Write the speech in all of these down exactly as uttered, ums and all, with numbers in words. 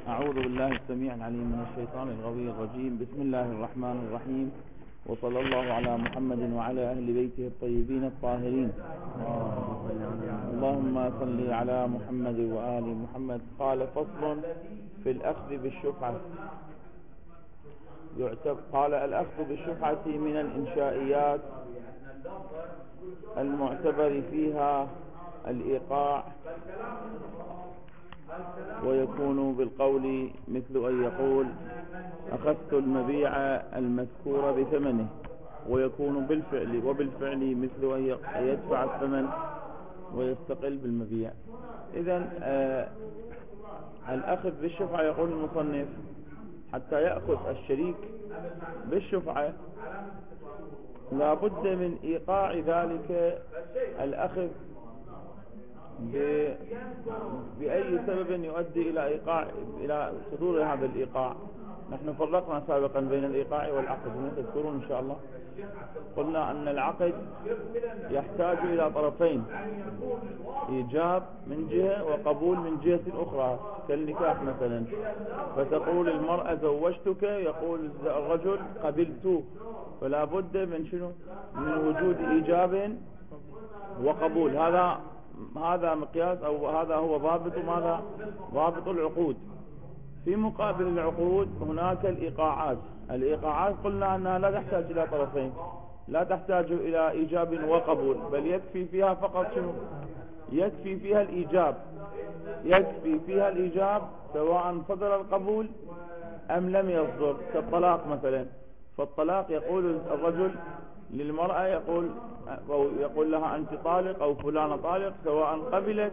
أعوذ بالله السميع العليم من الشيطان الغوي الرجيم. بسم الله الرحمن الرحيم، وصلى الله على محمد وعلى أهل بيته الطيبين الطاهرين. اللهم صل على محمد وآل محمد. قال: فصل في الأخذ بالشفعة. قال: الأخذ بالشفعة من الإنشائيات المعتبر فيها الإيقاع، ويكون بالقول مثل أن يقول: أخذت المبيع المذكور بثمنه، ويكون بالفعل وبالفعل مثل أن يدفع الثمن ويستقل بالمبيع. إذن آه الأخذ بالشفعة، يقول المصنف: حتى يأخذ الشريك بالشفعة لا بد من إيقاع ذلك الأخذ بأي سبب يؤدي إلى إيقاع إلى صدور هذا الإيقاع. نحن فرقنا سابقا بين الإيقاع والعقد، تذكرون إن شاء الله. قلنا أن العقد يحتاج إلى طرفين: إيجاب من جهة وقبول من جهة أخرى، كالنكاح مثلا. فتقول المرأة: زوجتك، يقول الرجل: قبلت. فلا بد من شنو؟ من وجود إيجاب وقبول. هذا هذا مقياس، أو هذا هو ضابط ماذا؟ ضابط العقود. في مقابل العقود هناك الإيقاعات. الإيقاعات قلنا أنها لا تحتاج إلى طرفين، لا تحتاج إلى إيجاب وقبول، بل يكفي فيها فقط شنو؟ يكفي فيها الإيجاب. يكفي فيها الإيجاب سواء صدر القبول أم لم يصدر، كالطلاق مثلا. فالطلاق يقول الرجل للمرأة، يقول أو يقول لها: أنت طالق، أو فلان طالق، سواء قبلت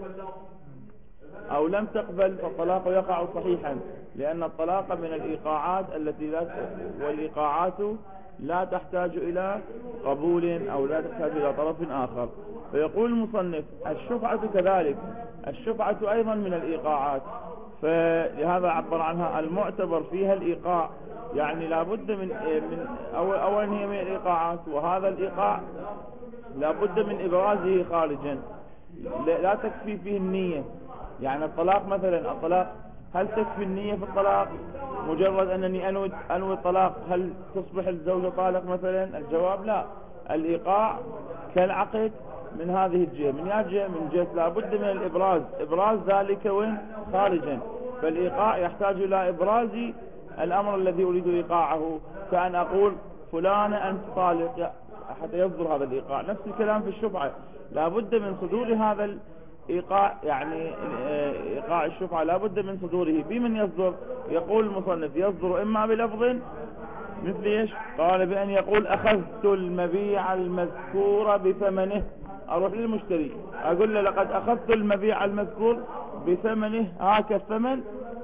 أو لم تقبل، فالطلاق يقع صحيحا، لأن الطلاق من الإيقاعات التي لا والإيقاعات لا تحتاج إلى قبول أو لا تحتاج إلى طرف آخر. فيقول المصنف: الشفعة كذلك. الشفعة أيضا من الإيقاعات، فلهذا عبر عنها المعتبر فيها الإيقاع. يعني لا بد من من أولا هي من الإيقاعات، وهذا الإيقاع لا بد من إبرازه خارجا، لا تكفي فيه النية. يعني الطلاق مثلا، الطلاق هل تكفي النية في الطلاق؟ مجرد أنني أنوي أنوي الطلاق، هل تصبح الزوجة طالق مثلا؟ الجواب لا. الإيقاع كالعقد من هذه الجهة. من هذه الجهة، من جهة لا بد من الإبراز، إبراز ذلك وين؟ خارجا. فالإيقاع يحتاج إلى إبراز الأمر الذي أريد إيقاعه، كأن أقول: فلان أنت طالق، حتى يصدر هذا الإيقاع. نفس الكلام في الشفعة، لا بد من صدور هذا الإيقاع. يعني إيقاع الشفعة لا بد من صدوره. بمن يصدر؟ يقول المصنف: يصدر إما بلفظ مثل إيش؟ قال: بأن يقول: أخذت المبيع المذكور بثمنه. أروح للمشتري أقول له: لقد أخذت المبيع المذكور بثمنه، هاك الثمن.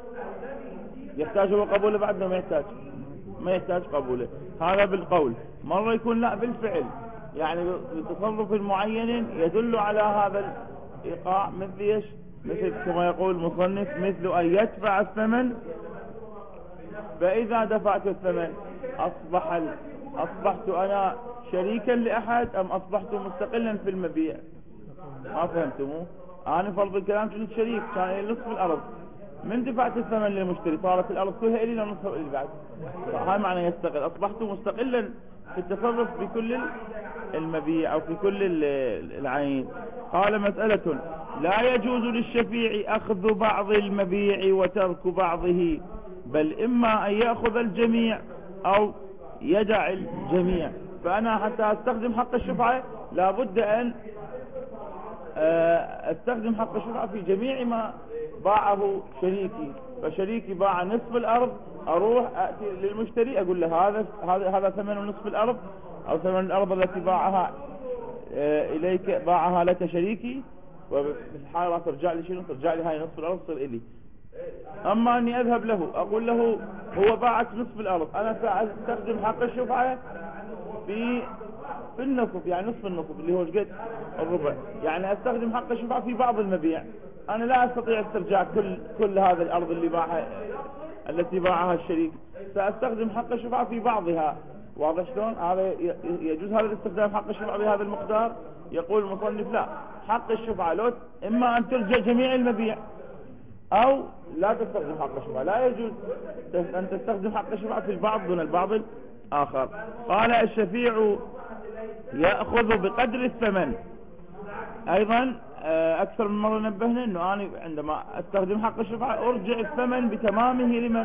يحتاج هو قبوله بعد؟ ما يحتاج ما يحتاج قبوله. هذا بالقول. مرة يكون لا، بالفعل، يعني بتصرف معين يدل على هذا الإيقاع، مثل إيش؟ مثل كما يقول المصنف: مثل أن يدفع الثمن. فإذا دفعت الثمن أصبح ال... أصبحت أنا شريكا لأحد أم أصبحت مستقلا في المبيع؟ ما فهمتموه؟ أنا فرض الكلام كنت شريك، كان نصف الأرض. من دفعت الثمن للمشتري صارت الأرض كلها إلي ونصف إلي بعد. هذا معنى يستقل. أصبحت مستقلا في التصرف بكل المبيع أو في كل العين. قال: مسألة: لا يجوز للشفيع أخذ بعض المبيع وترك بعضه، بل إما أن يأخذ الجميع أو يدع الجميع. فأنا حتى أستخدم حق الشفعة لا بد أن أستخدم حق الشفعة في جميع ما باعه شريكي. فشريكي باع نصف الأرض، أروح أتي للمشتري أقول له: هذا هذا هذا ثمن نصف الأرض، أو ثمن الأرض التي باعها إليك، باعها لك شريكي، وفي الحالة ترجع لي شنو؟ ترجع لي هاي نصف الأرض تصير إلي. أما أني أذهب له أقول له: هو باعت نصف الأرض، أنا سأستخدم حق الشفعة في في النصف، يعني نصف النصف اللي هو قد الربع. يعني أستخدم حق الشفعة في بعض المبيع. أنا لا أستطيع استرجاع كل كل هذه الأرض اللي باعها التي باعها الشريك، سأستخدم حق الشفعة في بعضها. واضح شلون؟ هذا يجوز هذا الاستخدام حق الشفعة بهذا المقدار؟ يقول المصنف: لا، حق الشفعة لو إما أن ترجع جميع المبيع، أو لا تستخدم حق الشفعة. لا يجوز أن تستخدم حق الشفعة في البعض دون البعض الآخر. قال الشفيع يأخذ بقدر الثمن. أيضا أكثر من مرة نبهنا أنه أنا عندما أستخدم حق الشفعة أرجع الثمن بتمامه لمن؟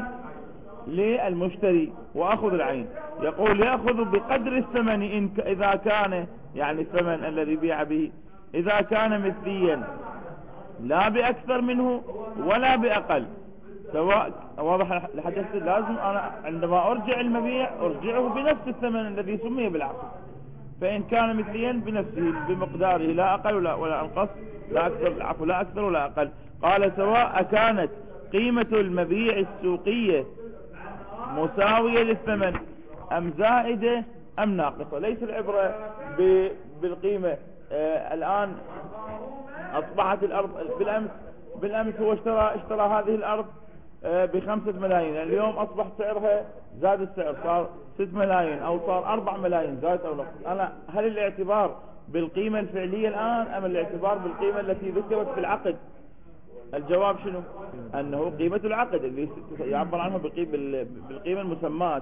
للمشتري وأخذ العين. يقول يأخذ بقدر الثمن إن إذا كان يعني الثمن الذي بيع به إذا كان مثليا لا بأكثر منه ولا بأقل، سواء واضح الحديث. لازم أنا عندما أرجع المبيع أرجعه بنفس الثمن الذي سمي بالعقد، فإن كان مثليا بنفسه بمقداره لا أقل ولا, ولا أنقص، لا أكثر العفو لا أكثر ولا أقل. قال سواء كانت قيمة المبيع السوقية مساوية للثمن أم زائدة أم ناقصة. ليس العبرة بالقيمة. آه الآن أصبحت الأرض بالأمس بالأمس هو اشترى اشترى هذه الأرض آه بخمسة ملايين، اليوم أصبح سعرها زاد السعر صار ست ملايين أو صار أربع ملايين، زاد أو نقص. أنا هل الاعتبار بالقيمة الفعلية الآن أم الاعتبار بالقيمة التي ذكرت في العقد؟ الجواب شنو؟ أنه قيمة العقد اللي يعبر عنه بالقيمة المسمات.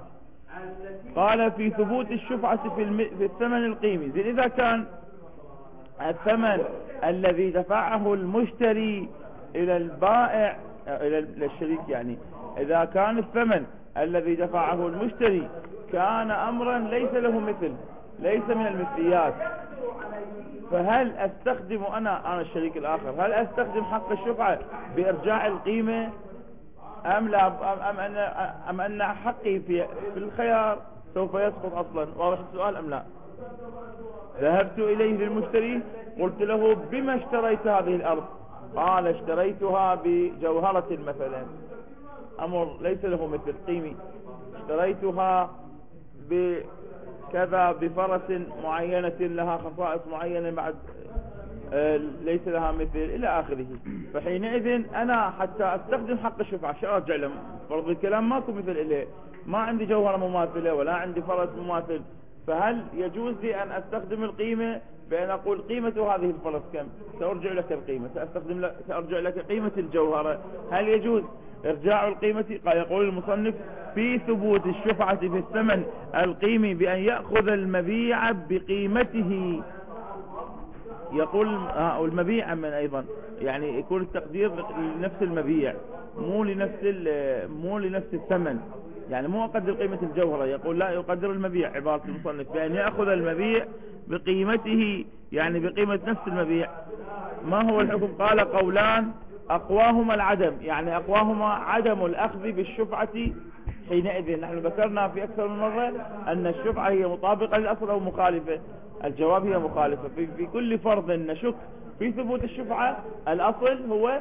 قال في ثبوت الشفعة في, الم... في الثمن القيمي. زين إذا كان الثمن الذي دفعه المشتري إلى البائع إلى الشريك، يعني إذا كان الثمن الذي دفعه المشتري كان أمرا ليس له مثل، ليس من المثليات، فهل أستخدم أنا أنا الشريك الآخر هل أستخدم حق الشفعة بإرجاع القيمة أم لا أم أن أم أن حقي في في الخيار سوف يسقط أصلا؟ واضح السؤال أم لا؟ ذهبت إليه للمشتري قلت له بما اشتريت هذه الأرض؟ قال اشتريتها بجوهرة مثلا، أمر ليس له مثل قيمي. اشتريتها بكذا بفرس معينة لها خصائص معينة بعد آه ليس لها مثل إلى آخره. فحينئذ أنا حتى أستخدم حق الشفعة شو أرجع له؟ فرض الكلام ماكو مثل إليه، ما عندي جوهرة مماثلة ولا عندي فرس مماثل، فهل يجوز لي أن أستخدم القيمة بأن أقول قيمة هذه الفرس كم؟ سأرجع لك القيمة، سأستخدم لك سأرجع لك قيمة الجوهرة. هل يجوز إرجاع القيمة؟ قال يقول المصنف في ثبوت الشفعة في الثمن القيمي بأن يأخذ المبيع بقيمته. يقول آه المبيع من أيضا يعني يكون التقدير لنفس المبيع مو لنفس مو لنفس الثمن، يعني مو أقدر قيمة الجوهرة. يقول لا، يقدر المبيع. عبارة المصنف بأن يأخذ المبيع بقيمته، يعني بقيمة نفس المبيع. ما هو الحكم؟ قال قولان أقواهما العدم، يعني أقواهما عدم الأخذ بالشفعة. حينئذ نحن ذكرنا في أكثر من مرة أن الشفعة هي مطابقة للأصل أو مخالفة. الجواب هي مخالفة. في, في كل فرض نشك في ثبوت الشفعة الأصل هو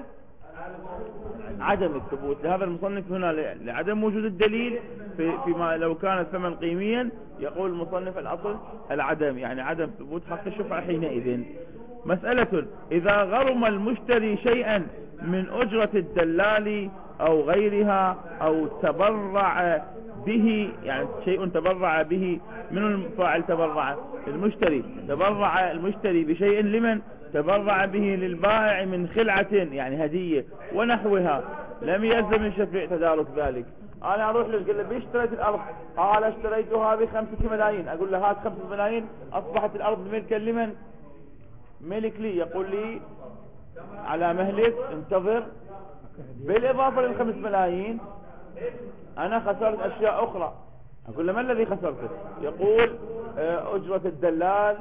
عدم الثبوت. لهذا المصنف هنا لعدم وجود الدليل في فيما لو كان الثمن قيميا يقول المصنف الأصل العدم، يعني عدم ثبوت حق الشفعة. حينئذ مسألة إذا غرم المشتري شيئا من أجرة الدلال أو غيرها أو تبرع به، يعني شيء تبرع به، من الفاعل تبرع؟ المشتري. تبرع المشتري بشيء لمن؟ تبرع به للبائع من خلعة يعني هدية ونحوها، لم يلزم الشفيع تدارك ذلك. أنا أروح له أقول له باشتريت الأرض؟ قال اشتريتها بخمسة ملايين. أقول له هات خمسة ملايين، أصبحت الأرض ملكا لمن؟ ملك لي. يقول لي على مهلك انتظر، بالإضافة للخمس ملايين أنا خسرت أشياء أخرى. أقول له ما الذي خسرته؟ يقول أجرة الدلال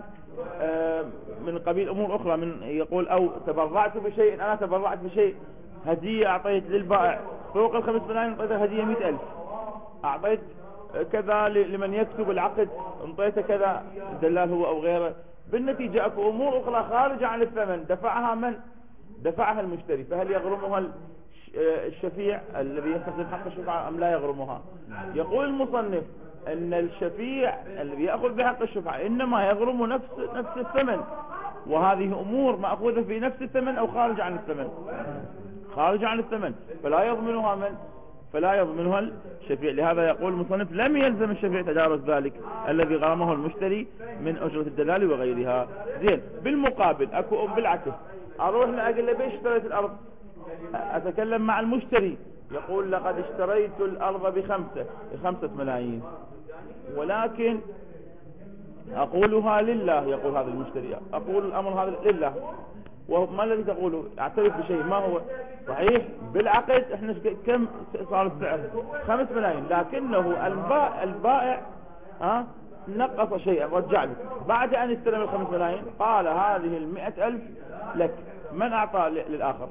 من قبيل أمور أخرى، من يقول أو تبرعت بشيء، أنا تبرعت بشيء هدية أعطيت للبائع فوق الخمس ملايين، أعطيت هدية مئة ألف، أعطيت كذا لمن يكتب العقد انطيته كذا، الدلال هو أو غيره. بالنتيجة أكو أمور أخرى خارجة عن الثمن دفعها من؟ دفعها المشتري. فهل يغرمها الشفيع الذي يستخدم حق الشفعة أم لا يغرمها؟ يقول المصنف أن الشفيع الذي يأخذ بحق الشفعة إنما يغرم نفس نفس الثمن، وهذه أمور مأخوذة في نفس الثمن أو خارج عن الثمن، خارج عن الثمن، فلا يضمنها من؟ فلا يضمنها الشفيع. لهذا يقول المصنف لم يلزم الشفيع تدارك ذلك الذي غرمه المشتري من أجرة الدلال وغيرها. زين، بالمقابل أكو بالعكس، أروح لأقول له بيش اشتريت الأرض؟ أتكلم مع المشتري، يقول لقد اشتريت الأرض بخمسة بخمسة ملايين، ولكن أقولها لله. يقول هذا المشتري أقول الأمر هذا لله، وما الذي تقوله؟ اعترف بشيء ما هو صحيح. بالعقد احنا كم صار السعر؟ خمس ملايين، لكنه البائع, البائع ها نقص شيئا رجع له بعد ان استلم الخمس ملايين، قال هذه المئة الف لك. من اعطى للاخر؟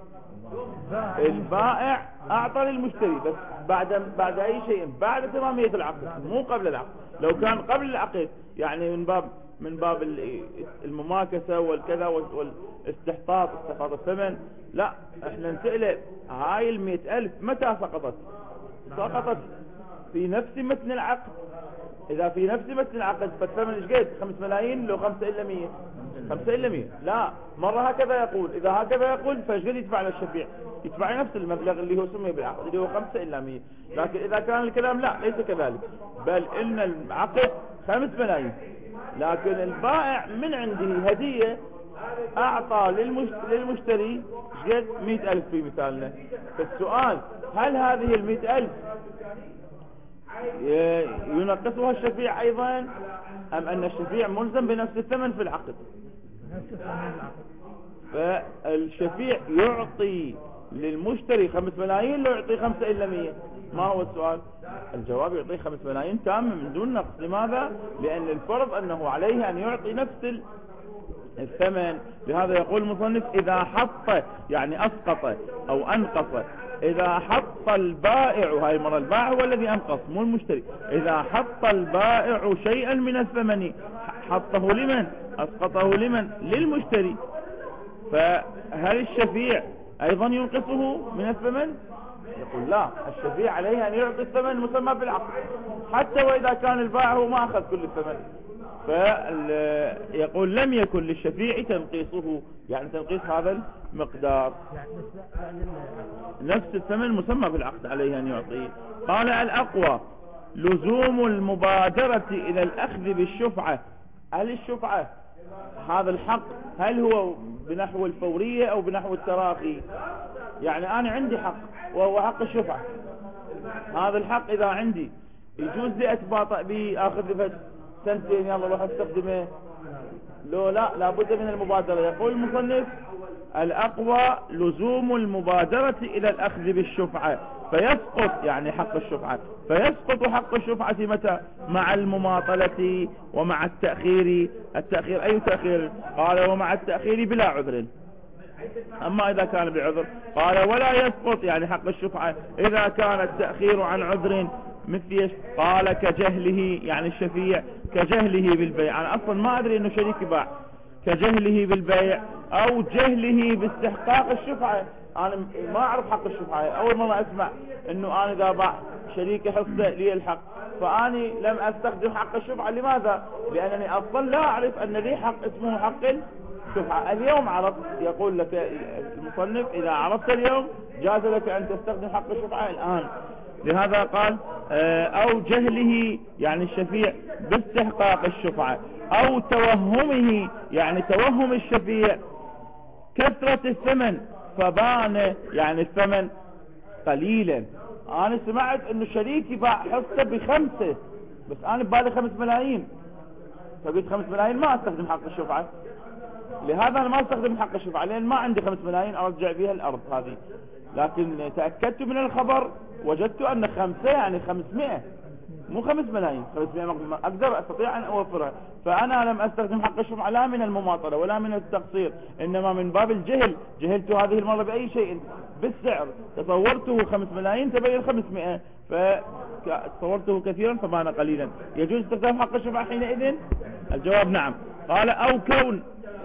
البائع اعطى للمشتري، بس بعد بعد اي شيء؟ بعد تمامية العقد، مو قبل العقد. لو كان قبل العقد يعني من باب من باب المماكسة والكذا والاستحقاق استحقاق الثمن، لا احنا نسأله هاي المئة الف متى سقطت؟ سقطت في نفس متن العقد. اذا في نفس متن العقد فالثمن ايش قد؟ خمس ملايين لو خمسة الا مية، خمسة الا مية. لا، مرة هكذا يقول، اذا هكذا يقول فايش قد يدفع للشفيع؟ يدفع نفس المبلغ اللي هو سمي بالعقد اللي هو خمسة الا مية. لكن اذا كان الكلام لا ليس كذلك، بل ان العقد خمس ملايين، لكن البائع من عنده هدية اعطى للمشتري قد؟ مئة الف في مثالنا. فالسؤال هل هذه المئة الف ينقصها الشفيع ايضا، ام ان الشفيع ملزم بنفس الثمن في العقد؟ فالشفيع يعطي للمشتري خمس ملايين لو يعطي خمسة الا مية. ما هو السؤال؟ الجواب يعطيه خمس ملايين تامة من دون نقص. لماذا؟ لان الفرض انه عليه ان يعطي نفس الثمن. لهذا يقول المصنف اذا حط يعني اسقط او انقص، اذا حط البائع، هاي المرة البائع هو الذي انقص مو المشتري، اذا حط البائع شيئا من الثمن حطه لمن؟ اسقطه لمن؟ للمشتري. فهل الشفيع ايضا ينقصه من الثمن؟ يقول لا، الشفيع عليه ان يعطي الثمن المسمى بالعقد حتى واذا كان البائع هو ما اخذ كل الثمن. فيقول لم يكن للشفيع تنقيصه، يعني تنقيص هذا المقدار، نفس الثمن المسمى بالعقد عليه ان يعطيه. قال الاقوى لزوم المبادرة الى الاخذ بالشفعة. هل الشفعة هذا الحق هل هو بنحو الفورية او بنحو التراخي؟ يعني انا عندي حق وهو حق الشفعة، هذا الحق اذا عندي يجوز لي اتباطأ به، اخذ لي سنتين يلا روح استخدمه؟ لو لا، لابد من المبادرة. يقول المصنف الاقوى لزوم المبادرة الى الاخذ بالشفعة، فيسقط يعني حق الشفعة، فيسقط حق الشفعة متى؟ مع المماطلة ومع التأخير. التأخير اي تأخير؟ قال ومع التأخير بلا عذر. اما اذا كان بعذر قال ولا يسقط يعني حق الشفعة اذا كان التأخير عن عذر. مثل قال كجهله يعني الشفيع كجهله بالبيع، انا اصلا ما ادري انه شريك باع، كجهله بالبيع او جهله باستحقاق الشفعة. انا ما اعرف حق الشفعة، اول مرة اسمع انه انا اذا باع شريك حصة لي الحق، فاني لم استخدم حق الشفعة. لماذا؟ لانني اصلا لا اعرف ان لي حق اسمه حق الشفعة. اليوم عرفت. يقول لك المصنف اذا عرفت اليوم جاز لك ان تستخدم حق الشفعة الان. لهذا قال او جهله يعني الشفيع باستحقاق الشفعة، او توهمه يعني توهم الشفيع كثرة الثمن فبان يعني الثمن قليلا. انا سمعت انه شريكي باع حصة بخمسة بس انا ببالي خمس ملايين، فقلت خمس ملايين ما استخدم حق الشفعة. لهذا انا ما استخدم حق الشفعة لان ما عندي خمس ملايين ارجع بها الارض هذه. لكن تأكدت من الخبر وجدت ان خمسة يعني خمسمائة مو خمس ملايين، خمسمائة اقدر استطيع ان اوفرها. فانا لم استخدم حق الشفعة لا من المماطلة ولا من التقصير، انما من باب الجهل. جهلت هذه المرة باي شيء؟ بالسعر. تصورته خمس ملايين تبين خمسمائة، فتصورته كثيرا فبان قليلا. يجوز استخدام حق الشفعة حينئذ؟ الجواب نعم. قال او كون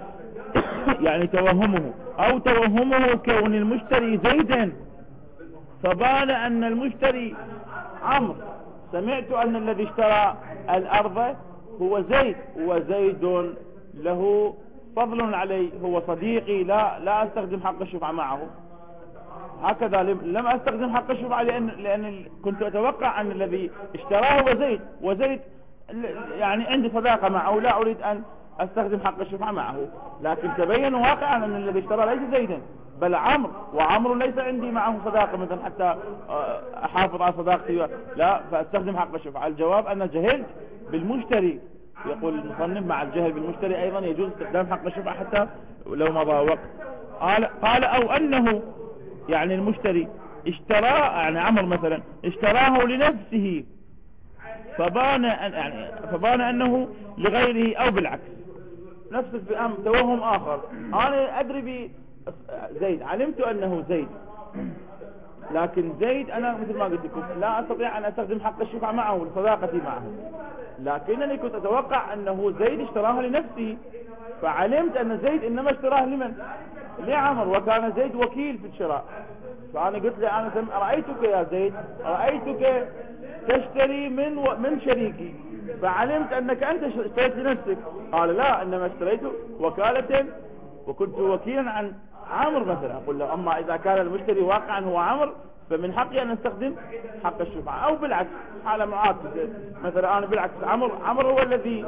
يعني توهمه، او توهمه كون المشتري زيدا فبان ان المشتري عمرو. سمعت ان الذي اشترى الارض هو زيد، وزيد له فضل علي، هو صديقي، لا لا استخدم حق الشفعة معه. هكذا لم استخدم حق الشفعة لان لان كنت اتوقع ان الذي اشتراه هو زيد، وزيد يعني عندي صداقة معه لا اريد ان استخدم حق الشفعة معه. لكن تبين واقعا ان الذي اشترى ليس زيدا، بل عمرو، وعمرو ليس عندي معه صداقة مثلا حتى احافظ على صداقتي، لا، فاستخدم حق الشفعة. الجواب انا جهلت بالمشتري. يقول المصنف مع الجهل بالمشتري ايضا يجوز استخدام حق الشفعة حتى لو مضى وقت. قال, قال او انه يعني المشتري اشترى، يعني عمرو مثلا اشتراه لنفسه فبان يعني فبان انه لغيره او بالعكس، نفس الفئام توهم اخر. انا ادري ب زيد، علمت انه زيد، لكن زيد انا مثل ما قلت لكم لا استطيع ان استخدم حق الشفعة معه لصداقتي معه، لكنني كنت اتوقع انه زيد اشتراها لنفسه، فعلمت ان زيد انما اشتراه لمن؟ لعمر، وكان زيد وكيل في الشراء. فانا قلت له انا رايتك يا زيد، رايتك تشتري من و... من شريكي، فعلمت انك انت اشتريت لنفسك. قال لا، انما اشتريت وكالة وكنت وكيلا عن عمر مثلا. اقول له اما اذا كان المشتري واقعا هو عمر فمن حقي ان استخدم حق الشفعة، او بالعكس حالة معاكسة مثلا. انا بالعكس عمر عمر هو الذي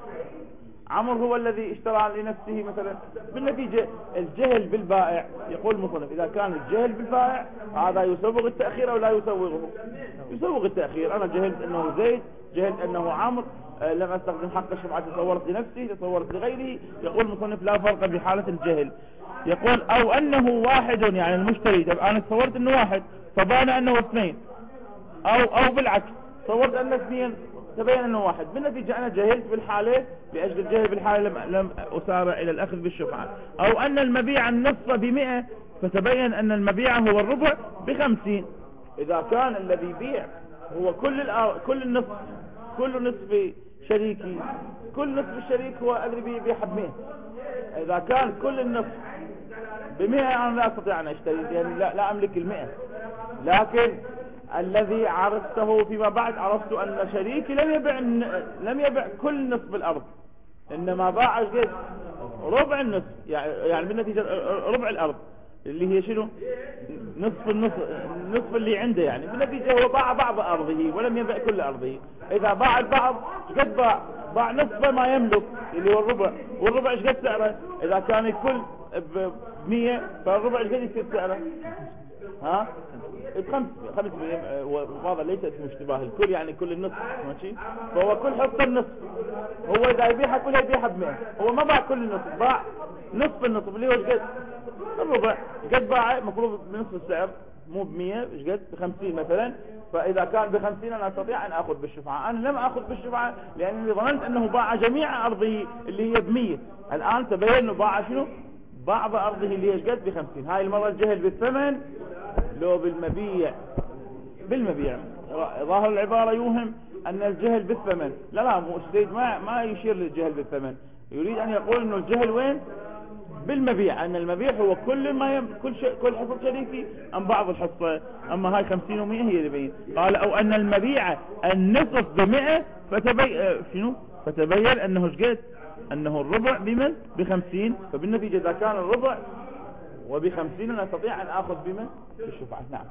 عمر هو الذي اشترى لنفسه مثلا. بالنتيجة الجهل بالبائع، يقول المصنف اذا كان الجهل بالبائع هذا يسوغ التأخير او لا يسوغه؟ يسوغ التأخير. انا جهلت انه زيد، جهلت انه عمر، آه لم استخدم حق الشفعة، تصورت لنفسي، تصورت لغيري. يقول المصنف لا فرق بحالة الجهل. يقول او انه واحد، يعني المشتري، طب انا تصورت انه واحد فبان انه اثنين، او او بالعكس تصورت انه اثنين تبين انه واحد. بالنتيجة انا جهلت بالحالة، لاجل الجهل بالحالة لم, لم اسارع الى الاخذ بالشفعة. او ان المبيع النصف بمئة فتبين ان المبيع هو الربع بخمسين. اذا كان الذي يبيع هو كل كل النصف، كل نصف شريكي، كل نصف الشريك هو الذي يبيع بمئة، اذا كان كل النصف بمئة انا لا استطيع ان اشتري، يعني لا, لا املك المئة. لكن الذي عرفته فيما بعد، عرفت ان شريكي لم يبيع لم يبيع كل نصف الارض، انما باع ربع النصف، يعني بالنتيجة ربع الارض اللي هي شنو؟ نصف النصف النصف اللي عنده، يعني بالنتيجة هو باع بعض ارضه ولم يبيع كل ارضه. اذا باع البعض قد باع باع نصف ما يملك اللي هو الربع، والربع ايش قد سعره؟ اذا كان الكل ب مية فالربع ايش قد يصير سعره؟ ها بخمس خمسمية. وهذا ليس اسمه اشتباه الكل، يعني كل النصف ماشي، فهو كل حط النصف. هو اذا يبيعها كلها يبيعها بمئة، هو ما باع كل النصف، باع نصف النصف اللي هو ايش قد؟ الربع. قد باع مفروض بنصف السعر، مو بمية، ايش قد؟ بخمسين مثلا. فاذا كان بخمسين انا استطيع ان اخذ بالشفعة. انا لم اخذ بالشفعة لانني ظننت انه باع جميع ارضه اللي هي بمية. الان تبين انه باع شنو؟ بعض ارضه اللي هي ايش قد؟ بخمسين. هاي المرة الجهل بالثمن لو بالمبيع. بالمبيع ظاهر العبارة يوهم ان الجهل بالثمن. لا لا، مو السيد ما ما يشير للجهل بالثمن، يريد ان يقول انه الجهل وين؟ بالمبيع، ان المبيع هو كل ما يم... كل شيء، كل حصة شريكي ام بعض الحصة، اما هاي خمسين ومئة هي اللي بين. قال او ان المبيع النصف بمئة فتبين شنو؟ فتبين انه ايش قد؟ انه الربع بمن؟ بخمسين. فبالنتيجة اذا كان الربع وبخمسين انا استطيع ان اخذ بمن؟ بالشفعة. نعم.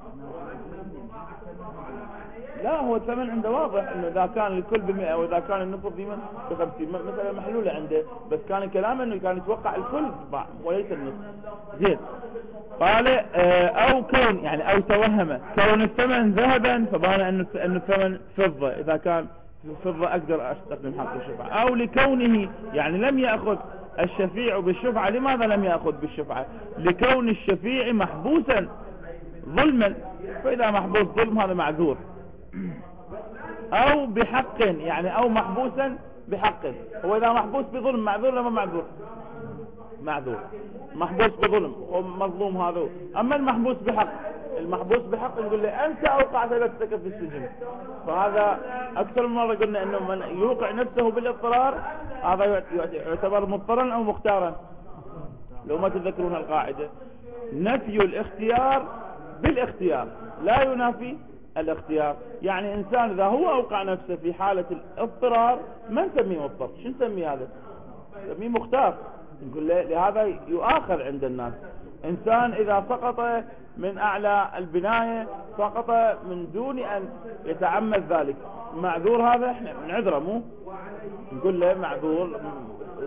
لا، هو الثمن عنده واضح انه اذا كان الكل بمئة واذا كان النصف بمن؟ بخمسين، مثلا محلولة عنده، بس كان كلامه انه كان يتوقع الكل وليس النصف. زين. قال او كون، يعني او توهم كون الثمن ذهبا فبان ان الثمن فضة، اذا كان فضة اقدر استخدم حق الشفعة. او لكونه، يعني لم يأخذ الشفيع بالشفعة. لماذا لم يأخذ بالشفعة؟ لكون الشفيع محبوسا ظلما، فإذا محبوس ظلم هذا معذور. او بحق، يعني او محبوسا بحق. هو اذا محبوس بظلم معذور ولا ما معذور؟ معذور. محبوس بظلم ومظلوم هذا. اما المحبوس بحق، المحبوس بحق نقول له انت اوقعت نفسك في السجن. فهذا اكثر من مرة قلنا انه من يوقع نفسه بالاضطرار هذا يعتبر مضطرا او مختارا. لو ما تذكرون القاعدة، نفي الاختيار بالاختيار لا ينافي الاختيار. يعني انسان اذا هو اوقع نفسه في حالة الاضطرار ما نسميه مضطر، شو نسميه هذا؟ نسميه مختار. نقول لهذا يؤاخذ عند الناس. انسان اذا سقط من اعلى البناية سقط من دون ان يتعمد ذلك، معذور هذا، احنا نعذره، مو نقول له معذور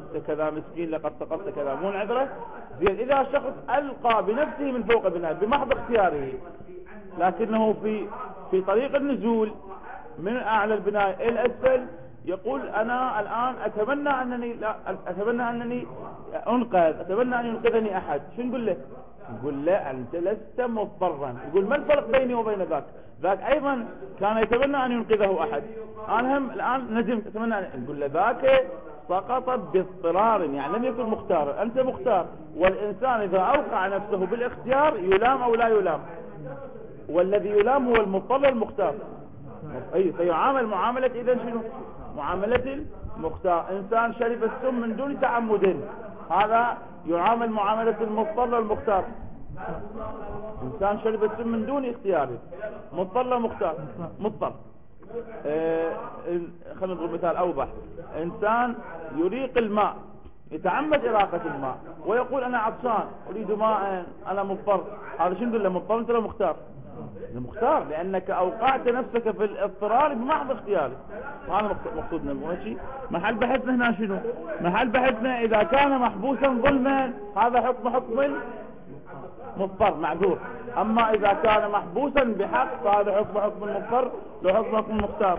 أنت كذا مسكين لقد سقطت كذا مو عذره. زين إذا شخص ألقى بنفسه من فوق البناء بمحض اختياره، لكنه في في طريق النزول من أعلى البناء إلى الأسفل، يقول أنا الآن أتمنى أنني لا أتمنى أنني أنقذ، أتمنى أن ينقذني أحد. شو نقول له؟ نقول له أنت لست مضطرا. يقول ما الفرق بيني وبين ذاك؟ ذاك أيضا كان يتمنى أن ينقذه أحد، أنا هم الآن ندمت أتمنى أن... نقول له ذاك سقط باضطرار، يعني لم يكن مختارا، أنت مختار. والإنسان إذا أوقع نفسه بالاختيار يلام أو لا يلام، والذي يلام هو المضطر المختار. أي فيعامل معاملة إذا شنو؟ معاملة المختار. إنسان شرب السم من دون تعمد، هذا يعامل معاملة المضطر المختار. إنسان شرب السم من دون اختياره، مضطر مختار، مضطر. آه خلينا نضرب مثال أوضح. إنسان يريق الماء، يتعمد إراقة الماء ويقول أنا عطشان أريد ماء، أنا مضطر. هذا شنو نقول له؟ مضطر أنت مختار؟ المختار، لأنك أوقعت نفسك في الاضطرار بمحض اختيارك. وهذا مقصودنا. ماشي. محل بحثنا هنا شنو؟ محل بحثنا إذا كان محبوسا ظلما هذا حكم حكم مضطر معذور، أما إذا كان محبوسا بحق فهذا حكم حكم المضطر لو حكم حكم المختار.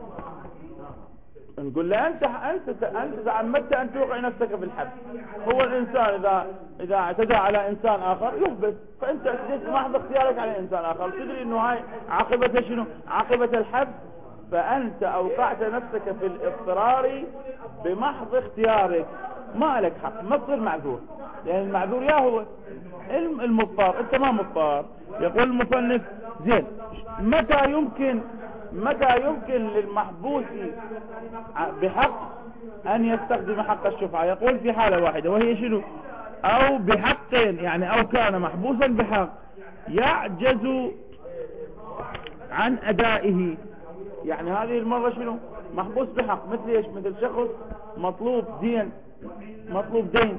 نقول له أنت أنت أنت تعمدت أن توقع نفسك في الحبس. هو الإنسان إذا إذا اعتدى على إنسان آخر يحبس، فأنت اعتديت بمحض اختيارك على إنسان آخر، تدري إنه هاي عاقبته شنو؟ عاقبة الحبس. فأنت أوقعت نفسك في الاضطرار بمحض اختيارك، ما لك حق، ما تصير معذور، لأن يعني المعذور يا هو المضطر، أنت ما مضطر. يقول المصنف زين متى يمكن متى يمكن للمحبوس بحق أن يستخدم حق الشفعة؟ يقول في حالة واحدة وهي شنو؟ أو بحق، يعني أو كان محبوسا بحق يعجز عن أدائه. يعني هذه المرة شنو؟ محبوس بحق، مثل ايش؟ مثل شخص مطلوب دين، مطلوب دين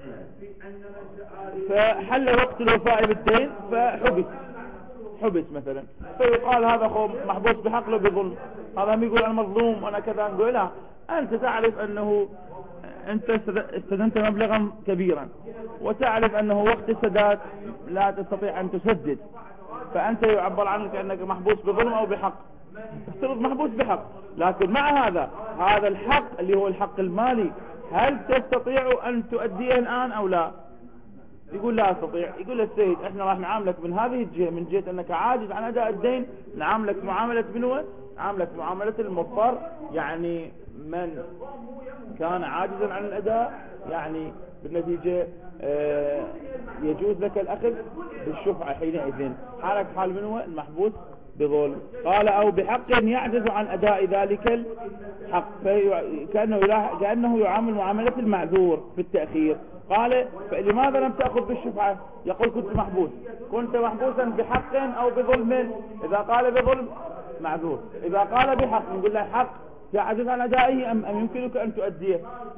فحل وقت الوفاء بالدين فحبس، حبس مثلا، فيقال هذا خو محبوس بحق له بظلم. هذا ما يقول انا مظلوم انا كذا. نقول لا، انت تعرف انه انت استدنت مبلغا كبيرا وتعرف انه وقت السداد لا تستطيع ان تسدد، فانت يعبر عنك انك محبوس بظلم او بحق، تفترض محبوس بحق. لكن مع هذا هذا الحق اللي هو الحق المالي هل تستطيع ان تؤديه الان او لا؟ يقول لا استطيع. يقول السيد احنا راح نعاملك من هذه الجهة، من جهة انك عاجز عن اداء الدين نعاملك معاملة منو؟ نعاملك معاملة المضطر، يعني من كان عاجزا عن الاداء، يعني بالنتيجة آه يجوز لك الاخذ بالشفعة حينئذ، حالك حال منو؟ المحبوس بظلم. قال او بحق يعجز عن اداء ذلك الحق، كأنه, كأنه يعامل معاملة المعذور في التأخير. قال فلماذا لم تأخذ بالشفعة؟ يقول كنت محبوس، كنت محبوسا بحق او بظلم. اذا قال بظلم معذور، اذا قال بحق نقول له حق يعجز عن ادائه ام, أم يمكنك ان تؤديه؟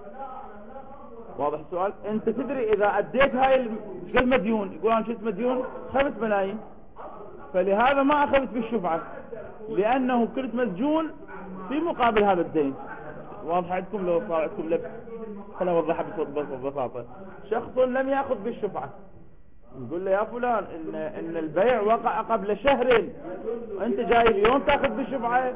واضح السؤال؟ انت تدري اذا اديت هاي قد مديون، يقول انا شفت مديون خمس ملايين، فلهذا ما اخذت بالشفعة لانه كنت مسجون في مقابل هذا الدين. واضح عندكم؟ لو صار عندكم لبس خلينا نوضحها ببساطة. شخص لم يأخذ بالشفعة، نقول له يا فلان إن, إن البيع وقع قبل شهر وأنت جاي اليوم تأخذ بالشفعة،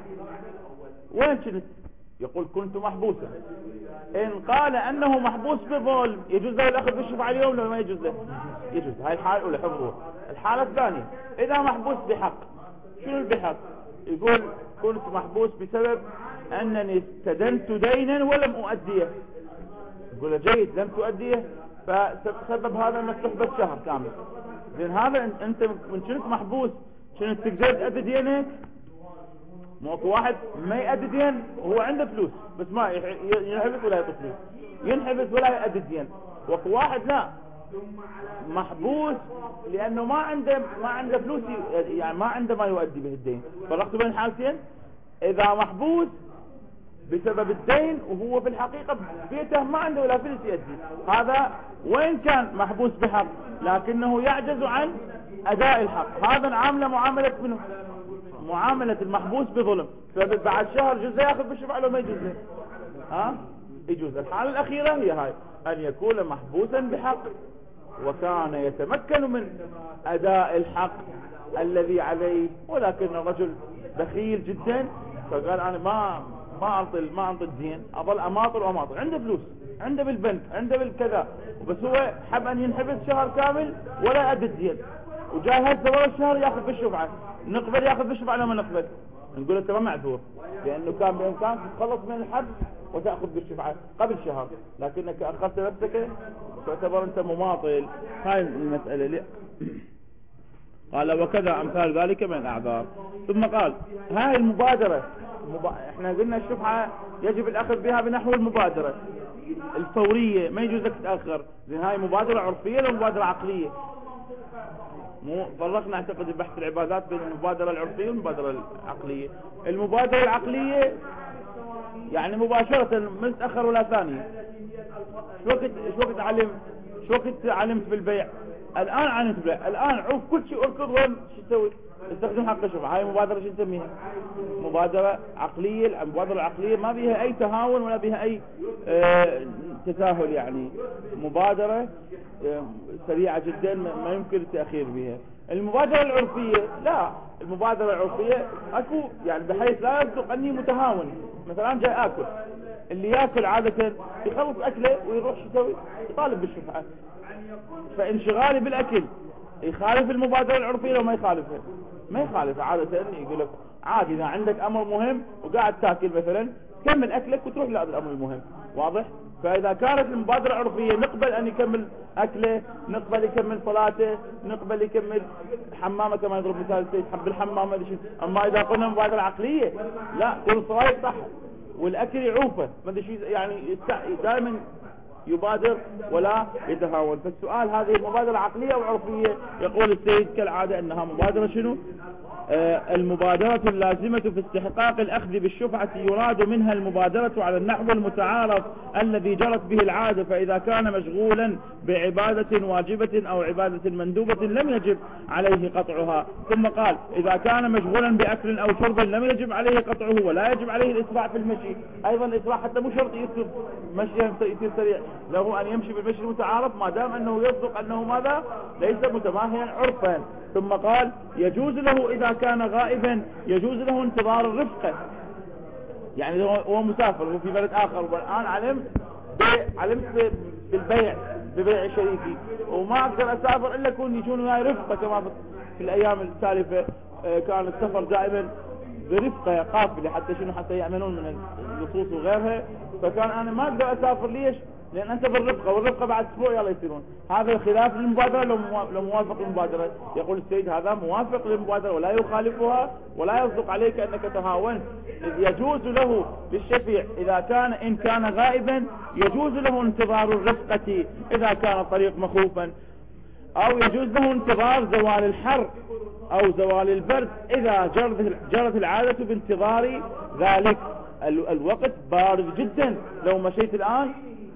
وين كنت؟ يقول كنت محبوسا. إن قال أنه محبوس بظلم يجوز له الأخذ بالشفعة اليوم لو ما يجوز له؟ يجوز. هاي الحالة الأولى حفظوها. الحالة الثانية إذا محبوس بحق، شنو البحق؟ يقول كنت محبوس بسبب أنني استدنت دينا ولم أؤديه. يقول له جيد لم تؤديه فسبب هذا أنك تحبس شهر كامل. لأن هذا أنت من كنت محبوس كنت تقدر تأدي دينك. موقع واحد ما يأدي دين وهو عنده فلوس بس ما ينحبس ولا يعطي فلوس، ينحبس ولا يأدي دين. وقت واحد لا، محبوس لأنه ما عنده ما عنده فلوس، يعني ما عنده ما يؤدي به الدين. فرقت بين الحالتين. إذا محبوس بسبب الدين وهو في الحقيقة بيته ما عنده ولا فلوس يؤدي، هذا وين كان محبوس بحق لكنه يعجز عن أداء الحق، هذا نعامله معاملة منه معاملة المحبوس بظلم. فبعد شهر جزء ياخذ بالشفعة لو ما يجوز له؟ ها يجوز. الحالة الأخيرة هي هاي، أن يكون محبوسا بحق وكان يتمكن من أداء الحق الذي عليه، ولكن الرجل بخيل جدا فقال أنا ما ما أعطي ما أعطي الدين، أظل أماطل وأماطل، عنده فلوس، عنده بالبنك، عنده بالكذا، بس هو حب أن ينحبس شهر كامل ولا أدى الدين، وجاي هسه ورا الشهر ياخذ بالشفعة. نقبل ياخذ بالشفعة لما نقبل نقول له ترى معذور، لأنه كان بإمكانك تتخلص من الحبس وتأخذ بالشفعة قبل شهر، لكنك أخذت نفسك تعتبر أنت مماطل. هاي المسألة لي. قال وكذا أمثال ذلك من الأعذار. ثم قال هاي المبادرة مب... احنا قلنا الشفعة يجب الأخذ بها بنحو المبادرة الفورية، ما يجوز لك تتأخر، لأن هاي مبادرة عرفية ولا مبادرة عقلية. مو فرقنا اعتقد بحث العبادات بين المبادرة العرفية والمبادرة العقلية. المبادرة العقلية يعني مباشرة ما تتأخر ولا ثانية. شو وقت شو وقت علم شو وقت علمت بالبيع؟ الآن علمت بالبيع، الآن عوف كل شيء اركض وين شو تسوي؟ استخدم حق الشفعة. هاي مبادرة شو نسميها؟ مبادرة عقلية. المبادرة العقلية ما بيها أي تهاون ولا بيها أي اه تساهل، يعني مبادرة اه سريعة جدا ما يمكن التأخير بها. المبادرة العرفية لا، المبادرة العرفية اكو يعني بحيث لا يصدق اني متهاون. مثلا جاي اكل، اللي ياكل عادة يخلص اكله ويروح شو يسوي؟ يطالب بالشفعة. فانشغالي بالاكل يخالف المبادرة العرفية لو ما يخالفها؟ ما يخالفها عادة. يقول لك عادي اذا عندك امر مهم وقاعد تاكل مثلا كمل اكلك وتروح لهذا الامر المهم، واضح؟ فاذا كانت المبادرة العرفية نقبل ان يكمل اكله، نقبل يكمل صلاته، نقبل يكمل حمامه كما يضرب مثال السيد حب الحمام. اما اذا قلنا مبادرة عقلية لا، كل الصلاة يصح والاكل يعوفه، ما ادري شيء يعني دائما يبادر ولا يتهاون. فالسؤال هذه المبادرة عقلية وعرفية؟ يقول السيد كالعادة انها مبادرة شنو؟ آه المبادرة اللازمة في استحقاق الأخذ بالشفعة يراد منها المبادرة على النحو المتعارف الذي جرت به العادة، فإذا كان مشغولا بعبادة واجبة أو عبادة مندوبة لم يجب عليه قطعها. ثم قال إذا كان مشغولا بأكل أو شرب لم يجب عليه قطعه ولا يجب عليه الإسراع في المشي. أيضا الإسراع حتى مو شرط يصير مشي يصير سريع، له أن يمشي بالمشي المتعارف ما دام أنه يصدق أنه ماذا؟ ليس متماهيا عرفا. ثم قال يجوز له إذا كان غائبا يجوز له انتظار الرفقة، يعني هو مسافر وفي بلد آخر والآن علمت علمت بالبيع ببيع شريكي وما أقدر أسافر إلا كون يجون وياي رفقة، كما في الأيام السالفة كان السفر دائما برفقة قافلة حتى شنو حتى يأمنون من اللصوص وغيرها. فكان أنا ما أقدر أسافر ليش؟ لأن أنت بالرفقة والرفقة بعد أسبوع يلا يصيرون. هذا الخلاف للمبادرة لو موافق للمبادرة؟ يقول السيد هذا موافق للمبادرة ولا يخالفها ولا يصدق عليك أنك تهاون. يجوز له للشفيع إذا كان إن كان غائبا يجوز له انتظار الرفقة إذا كان الطريق مخوفا، أو يجوز له انتظار زوال الحر أو زوال البرد إذا جرت العادة بانتظار ذلك. الوقت بارد جدا، لو مشيت الآن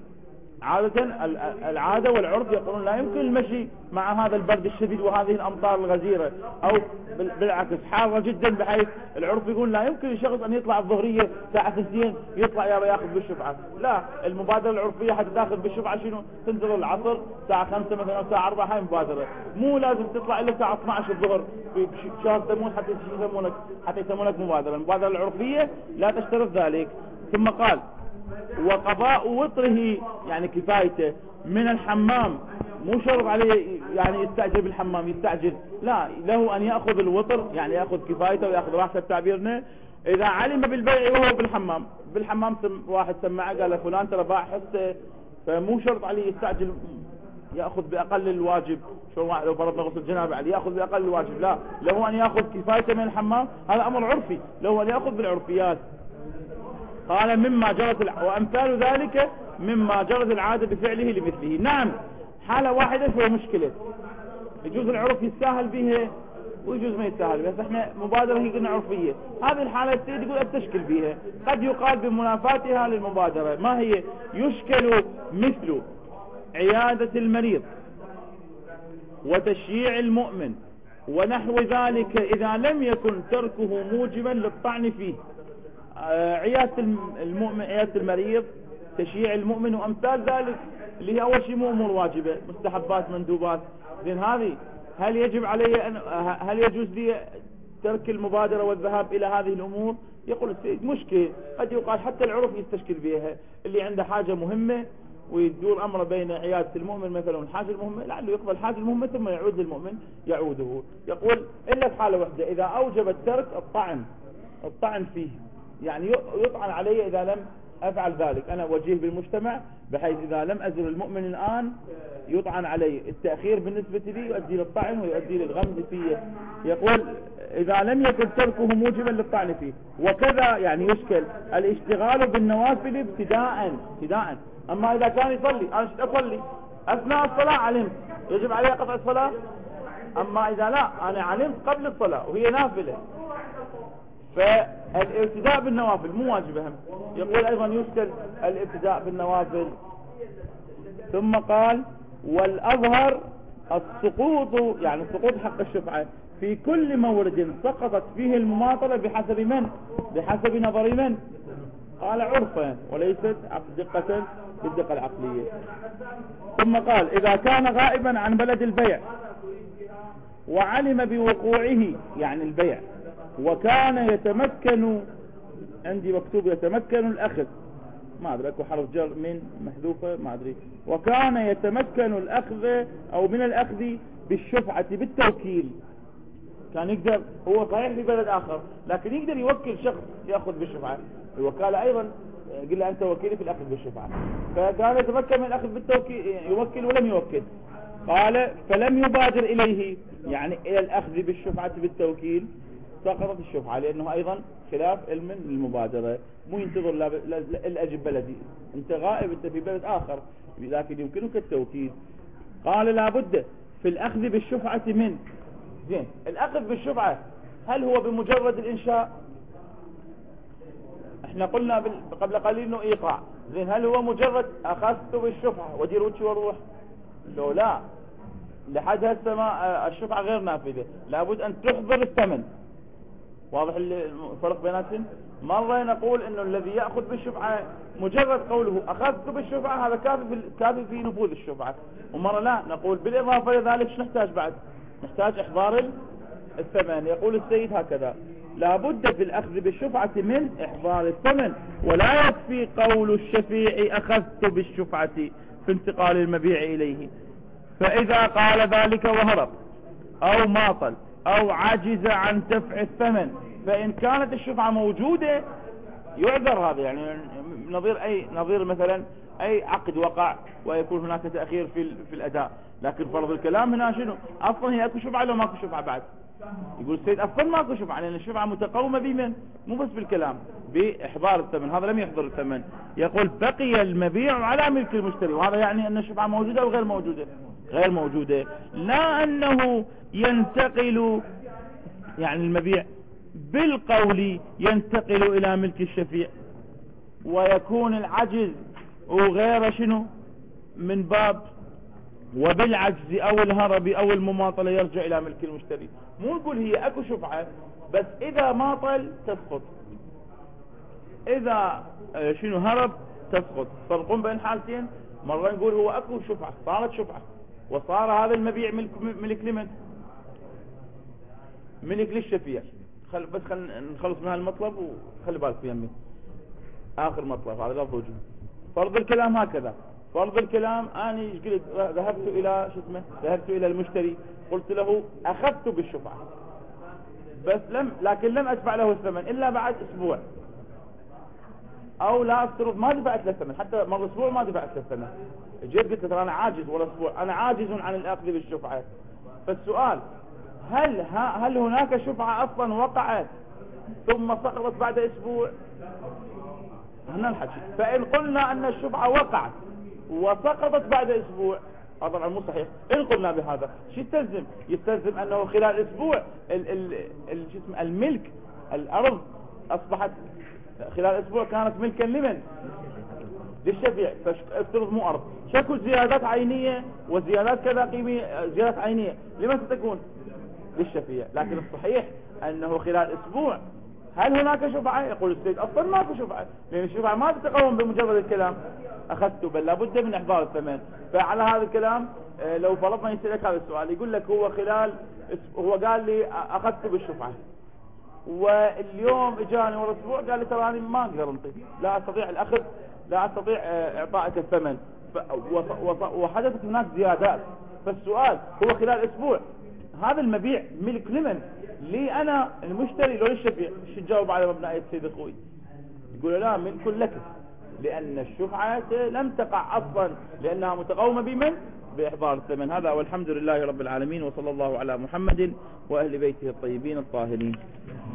عادة العادة والعرف يقولون لا يمكن المشي مع هذا البرد الشديد وهذه الأمطار الغزيرة، أو بالعكس حارة جدا بحيث العرف يقول لا يمكن الشخص أن يطلع الظهرية ساعة اثنين يطلع يا ياخذ بالشفعة. لا، المبادرة العرفية حتى تاخذ بالشفعة شنو؟ تنتظر العصر الساعة خمسة مثلا أو الساعة أربعة. هاي مبادرة، مو لازم تطلع إلا الساعة اثني عشر الظهر في شهر تموز حتى يسمونك حتى يسمونك مبادرة. المبادرة العرفية لا تشترط ذلك. ثم قال وقضاء وطره يعني كفايته من الحمام، مو شرط عليه يعني يستعجل بالحمام يستعجل، لا، له أن يأخذ الوطر يعني يأخذ كفايته ويأخذ راحته تعبيرنا. إذا علم بالبيع وهو بالحمام بالحمام واحد سمعه قال فلان ترى باع حصته، فمو شرط عليه يستعجل يأخذ بأقل الواجب. شو واحد لو فرضنا غسل جنابه عليه يأخذ بأقل الواجب؟ لا، له أن يأخذ كفايته من الحمام. هذا أمر عرفي، له أن يأخذ بالعرفيات. قال مما جرت الع... وأمثال ذلك مما جرت العادة بفعله لمثله. نعم، حالة واحدة فيها مشكلة، يجوز العرف يستاهل بها ويجوز ما يستاهل بها. احنا مبادرة هي قلنا عرفية، هذه الحالة السيد يقول التشكل بها قد يقال بمنافاتها للمبادرة. ما هي؟ يشكل مثل عيادة المريض وتشييع المؤمن ونحو ذلك إذا لم يكن تركه موجبا للطعن فيه. عيادة المؤمن عيادة المريض تشييع المؤمن وأمثال ذلك، اللي هي أول شيء مو أمور واجبة، مستحبات مندوبات. زين هذه هل يجب علي أن هل يجوز لي ترك المبادرة والذهاب إلى هذه الأمور؟ يقول السيد مشكل، قد يقال حتى العرف يستشكل بها، اللي عنده حاجة مهمة ويدور أمره بين عيادة المؤمن مثلا والحاجة المهمة، لعله يقبل الحاجة المهمة ثم يعود للمؤمن يعوده. يقول إلا في حالة واحدة، إذا أوجب الترك الطعن الطعن فيه، يعني يطعن علي إذا لم أفعل ذلك، أنا وجيه بالمجتمع بحيث إذا لم أزر المؤمن الآن يطعن علي. التأخير بالنسبة لي يؤدي للطعن ويؤدي للغمز فيه. يقول إذا لم يكن تركه موجبا للطعن فيه. وكذا يعني يشكل الاشتغال بالنوافل ابتداء ابتداء أما إذا كان يصلي، أنا شد أصلي أثناء الصلاة علمت يجب علي قطع الصلاة، أما إذا لا أنا علمت قبل الصلاة وهي نافلة، فالابتداء بالنوافل مو واجبة هم. يقول أيضا يشكل الابتداء بالنوافل. ثم قال والأظهر السقوط، يعني السقوط حق الشفعة في كل مورد سقطت فيه المماطلة بحسب من؟ بحسب نظر من؟ قال عرفا وليست دقة بالدقة العقلية. ثم قال إذا كان غائبا عن بلد البيع وعلم بوقوعه، يعني البيع، وكان يتمكن، عندي مكتوب يتمكن الأخذ، ما أدري أكو حرف جر من محذوفة ما أدري، وكان يتمكن الأخذ أو من الأخذ بالشفعة بالتوكيل، كان يقدر هو صحيح في بلد آخر لكن يقدر يوكل شخص يأخذ بالشفعة، الوكالة أيضا قل له أنت وكيلي في الأخذ بالشفعة، فكان يتمكن من الأخذ بالتوكيل، يوكل ولم يوكل. قال فلم يبادر إليه، يعني إلى الأخذ بالشفعة بالتوكيل، سقطت الشفعة، لأنه أيضا خلاف علم المبادرة، مو ينتظر الأجب بلدي، أنت غائب أنت في بلد آخر لكن يمكنك التوكيل. قال لابد في الأخذ بالشفعة من، زين الأخذ بالشفعة هل هو بمجرد الإنشاء؟ احنا قلنا قبل قليل انه ايقاع، زين هل هو مجرد اخذت بالشفعة ودير وجهي واروح؟ لو لا، لحد هسه ما الشفعة غير نافذة، لابد ان تحضر الثمن. واضح الفرق بيناتهم؟ مرة نقول انه الذي يأخذ بالشفعة مجرد قوله اخذت بالشفعة هذا كافي في كافي في نفوذ الشفعة، ومرة لا نقول بالاضافة لذلك شو نحتاج بعد؟ نحتاج احضار الثمن. يقول السيد هكذا لابد في الأخذ بالشفعة من إحضار الثمن، ولا يكفي قول الشفيع أخذت بالشفعة في انتقال المبيع إليه، فإذا قال ذلك وهرب أو ماطل أو عجز عن دفع الثمن، فإن كانت الشفعة موجودة يعذر هذا، يعني نظير أي نظير مثلا أي عقد وقع ويكون هناك تأخير في في الأداء، لكن فرض الكلام هنا شنو؟ أصلا هي أكو شفعة لو ماكو شفعة بعد؟ يقول السيد أصلا ماكو شفعة، لأن الشفعة متقومة بمن؟ مو بس بالكلام، بإحضار الثمن، هذا لم يحضر الثمن. يقول بقي المبيع على ملك المشتري، وهذا يعني أن الشفعة موجودة أو غير موجودة؟ غير موجودة، لا أنه ينتقل، يعني المبيع بالقول ينتقل إلى ملك الشفيع ويكون العجز وغير شنو من باب، وبالعجز او الهرب او المماطلة يرجع الى ملك المشتري. مو نقول هي اكو شفعة بس اذا ماطل تسقط، اذا شنو هرب تسقط. فرقون بين حالتين، مرة نقول هو اكو شفعة صارت شفعة وصار هذا المبيع ملك ملك لمن؟ ملك للشفيع. خل بس خل نخلص من هالمطلب وخلي بالك في يمي اخر مطلب هذا لفظ وجه. فرض الكلام هكذا، فرض الكلام اني قلت ذهبت الى شو اسمه ذهبت الى المشتري قلت له اخذت بالشفعة بس لم لكن لم ادفع له الثمن الا بعد اسبوع، او لا افترض ما دفعت له الثمن، حتى مر اسبوع ما دفعت له الثمن، جيت قلت له انا عاجز ولا اسبوع، انا عاجز عن الاخذ بالشفعة. فالسؤال هل هل هناك شفعة اصلا وقعت ثم سقطت بعد اسبوع؟ هنا الحكي. فإن قلنا أن الشفعة وقعت وسقطت بعد أسبوع هذا طبعا مو صحيح. إن قلنا بهذا شو يستلزم؟ يستلزم أنه خلال أسبوع ال ال ال اسمه الملك الأرض أصبحت خلال أسبوع كانت ملكا لمن؟ للشفيع. فافترض مو أرض، شكو زيادات عينية وزيادات كذا قيمية، زيادات عينية لمن ستكون؟ للشفيع. لكن الصحيح أنه خلال أسبوع. هل هناك شفعة؟ يقول السيد أصلا ماكو شفعة، لأن الشفعة ما تتقوم بمجرد الكلام، أخذت بل لابد من إحضار الثمن. فعلى هذا الكلام لو فرضنا يسألك هذا السؤال يقول لك هو خلال هو قال لي أخذت بالشفعة واليوم اجاني ورا اسبوع قال لي ترى انا ما اقدر انطيك، لا استطيع الاخذ، لا استطيع اعطائك الثمن، وحدثت هناك زيادات. فالسؤال هو خلال اسبوع هذا المبيع ملك لمن؟ لي انا المشتري لو للشفيع؟ شو تجاوب على مبنى سيد اخوي؟ يقول لا ملك لك، لان الشفعة لم تقع اصلا لانها متقومة بمن؟ باحضار الثمن. هذا والحمد لله رب العالمين، وصلى الله على محمد واهل بيته الطيبين الطاهرين.